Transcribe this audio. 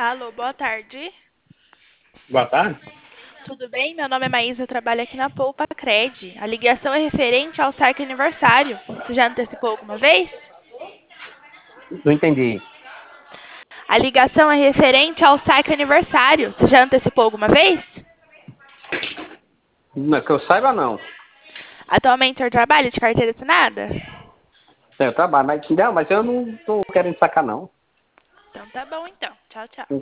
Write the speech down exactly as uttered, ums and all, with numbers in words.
Alô, boa tarde. Boa tarde. Tudo bem? Meu nome é Maísa, eu trabalho aqui na Poupa Cred. A ligação é referente ao saque aniversário. Você já antecipou alguma vez? Não entendi. A ligação é referente ao saque aniversário. Você já antecipou alguma vez? Não, que eu saiba, não. Atualmente o senhor trabalha de carteira assinada? Eu trabalho, mas, não, mas eu não tô querendo sacar, não. Então tá bom então. Tchau, tchau.